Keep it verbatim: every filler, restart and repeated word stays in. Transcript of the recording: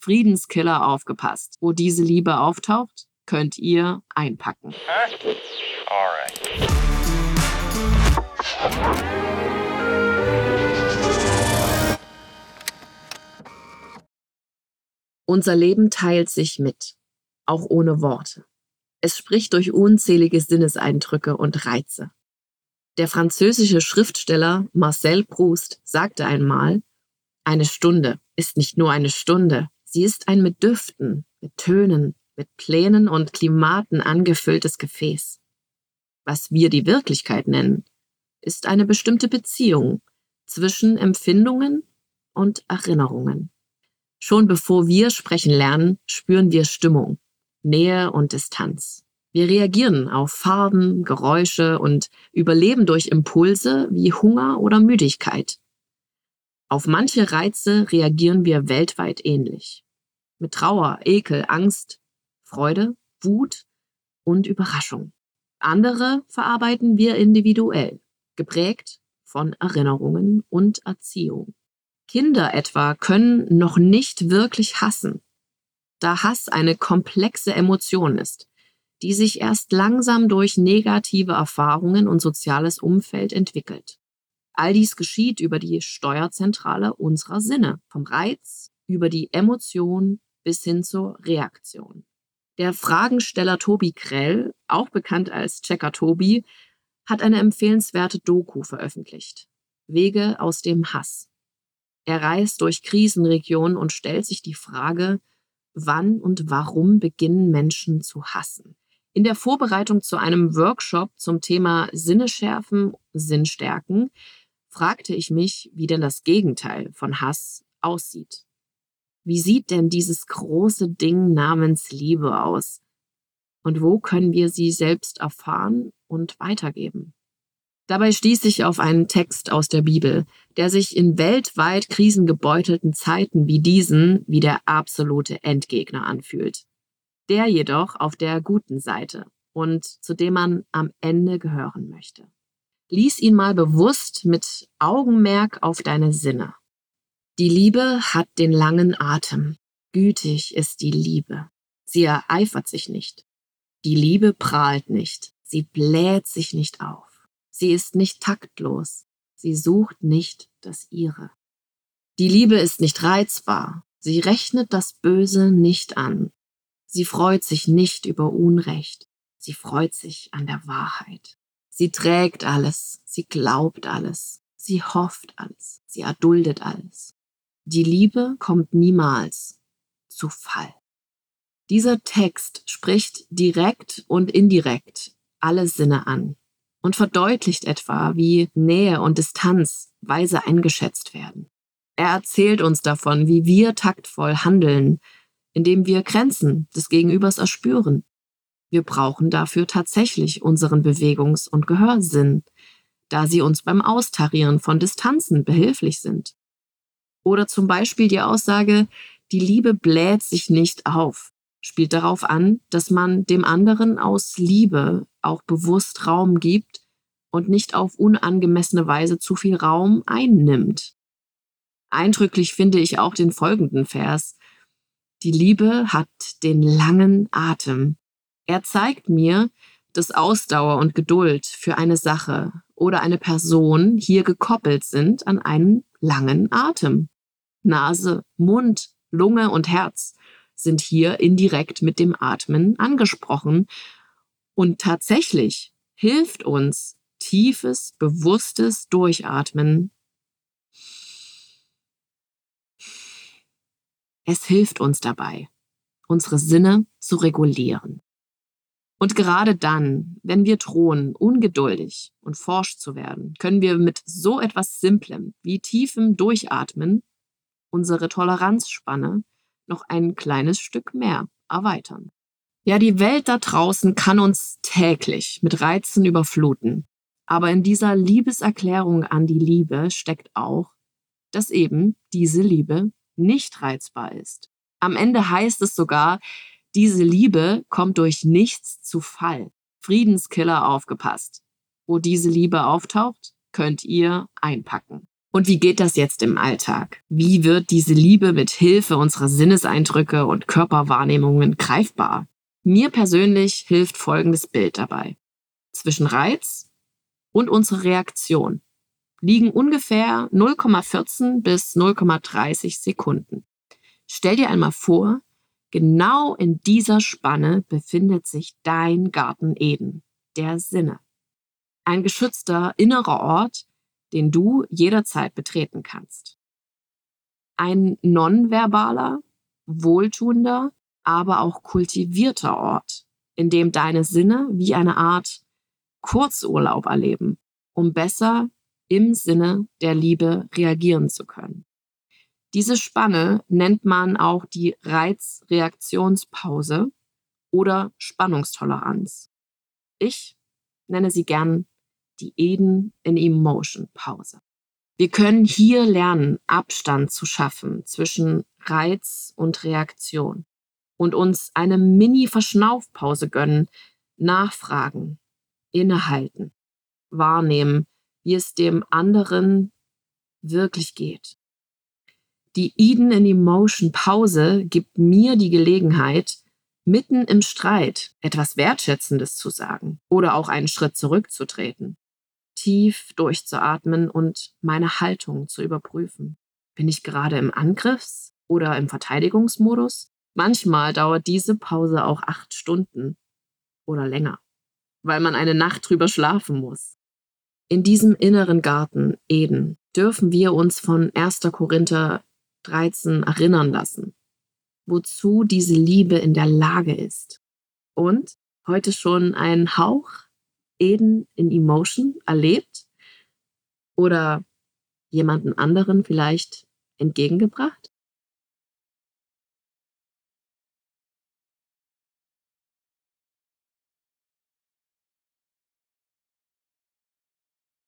Friedenskiller, aufgepasst. Wo diese Liebe auftaucht, könnt ihr einpacken. Huh? Alright. Unser Leben teilt sich mit, auch ohne Worte. Es spricht durch unzählige Sinneseindrücke und Reize. Der französische Schriftsteller Marcel Proust sagte einmal: Eine Stunde ist nicht nur eine Stunde, sie ist ein mit Düften, mit Tönen, mit Plänen und Klimaten angefülltes Gefäß. Was wir die Wirklichkeit nennen, ist eine bestimmte Beziehung zwischen Empfindungen und Erinnerungen. Schon bevor wir sprechen lernen, spüren wir Stimmung, Nähe und Distanz. Wir reagieren auf Farben, Geräusche und überleben durch Impulse wie Hunger oder Müdigkeit. Auf manche Reize reagieren wir weltweit ähnlich. Mit Trauer, Ekel, Angst, Freude, Wut und Überraschung. Andere verarbeiten wir individuell, geprägt von Erinnerungen und Erziehung. Kinder etwa können noch nicht wirklich hassen, da Hass eine komplexe Emotion ist, die sich erst langsam durch negative Erfahrungen und soziales Umfeld entwickelt. All dies geschieht über die Steuerzentrale unserer Sinne, vom Reiz über die Emotion bis hin zur Reaktion. Der Fragensteller Tobi Krell, auch bekannt als Checker Tobi, hat eine empfehlenswerte Doku veröffentlicht: Wege aus dem Hass. Er reist durch Krisenregionen und stellt sich die Frage, wann und warum beginnen Menschen zu hassen? In der Vorbereitung zu einem Workshop zum Thema Sinne schärfen, Sinn stärken, fragte ich mich, wie denn das Gegenteil von Hass aussieht. Wie sieht denn dieses große Ding namens Liebe aus? Und wo können wir sie selbst erfahren und weitergeben? Dabei stieß ich auf einen Text aus der Bibel, der sich in weltweit krisengebeutelten Zeiten wie diesen wie der absolute Endgegner anfühlt. Der jedoch auf der guten Seite und zu dem man am Ende gehören möchte. Lies ihn mal bewusst mit Augenmerk auf deine Sinne. Die Liebe hat den langen Atem. Gütig ist die Liebe. Sie ereifert sich nicht. Die Liebe prahlt nicht. Sie bläht sich nicht auf. Sie ist nicht taktlos. Sie sucht nicht das Ihre. Die Liebe ist nicht reizbar. Sie rechnet das Böse nicht an. Sie freut sich nicht über Unrecht. Sie freut sich an der Wahrheit. Sie trägt alles. Sie glaubt alles. Sie hofft alles. Sie erduldet alles. Die Liebe kommt niemals zu Fall. Dieser Text spricht direkt und indirekt alle Sinne an und verdeutlicht etwa, wie Nähe und Distanz weise eingeschätzt werden. Er erzählt uns davon, wie wir taktvoll handeln, indem wir Grenzen des Gegenübers erspüren. Wir brauchen dafür tatsächlich unseren Bewegungs- und Gehörsinn, da sie uns beim Austarieren von Distanzen behilflich sind. Oder zum Beispiel die Aussage, die Liebe bläht sich nicht auf, spielt darauf an, dass man dem anderen aus Liebe auch bewusst Raum gibt und nicht auf unangemessene Weise zu viel Raum einnimmt. Eindrücklich finde ich auch den folgenden Vers: Die Liebe hat den langen Atem. Er zeigt mir, dass Ausdauer und Geduld für eine Sache oder eine Person hier gekoppelt sind an einen langen Atem. Nase, Mund, Lunge und Herz sind hier indirekt mit dem Atmen angesprochen. Und tatsächlich hilft uns tiefes, bewusstes Durchatmen. Es hilft uns dabei, unsere Sinne zu regulieren. Und gerade dann, wenn wir drohen, ungeduldig und forsch zu werden, können wir mit so etwas Simplem wie tiefem Durchatmen unsere Toleranzspanne noch ein kleines Stück mehr erweitern. Ja, die Welt da draußen kann uns täglich mit Reizen überfluten. Aber in dieser Liebeserklärung an die Liebe steckt auch, dass eben diese Liebe nicht reizbar ist. Am Ende heißt es sogar, diese Liebe kommt durch nichts zu Fall. Friedenskiller, aufgepasst. Wo diese Liebe auftaucht, könnt ihr einpacken. Und wie geht das jetzt im Alltag? Wie wird diese Liebe mit Hilfe unserer Sinneseindrücke und Körperwahrnehmungen greifbar? Mir persönlich hilft folgendes Bild dabei. Zwischen Reiz und unserer Reaktion liegen ungefähr null Komma vierzehn bis null Komma dreißig Sekunden. Stell dir einmal vor, genau in dieser Spanne befindet sich dein Garten Eden, der Sinne. Ein geschützter innerer Ort, den du jederzeit betreten kannst. Ein nonverbaler, wohltuender, aber auch kultivierter Ort, in dem deine Sinne wie eine Art Kurzurlaub erleben, um besser im Sinne der Liebe reagieren zu können. Diese Spanne nennt man auch die Reizreaktionspause oder Spannungstoleranz. Ich nenne sie gern die Eden in Emotion Pause. Wir können hier lernen, Abstand zu schaffen zwischen Reiz und Reaktion und uns eine Mini-Verschnaufpause gönnen, nachfragen, innehalten, wahrnehmen, wie es dem anderen wirklich geht. Die Eden in Emotion Pause gibt mir die Gelegenheit, mitten im Streit etwas Wertschätzendes zu sagen oder auch einen Schritt zurückzutreten, tief durchzuatmen und meine Haltung zu überprüfen. Bin ich gerade im Angriffs- oder im Verteidigungsmodus? Manchmal dauert diese Pause auch acht Stunden oder länger, weil man eine Nacht drüber schlafen muss. In diesem inneren Garten Eden dürfen wir uns von erster Korinther dreizehn erinnern lassen, wozu diese Liebe in der Lage ist. Und heute schon einen Hauch Eden in Emotion erlebt oder jemanden anderen vielleicht entgegengebracht?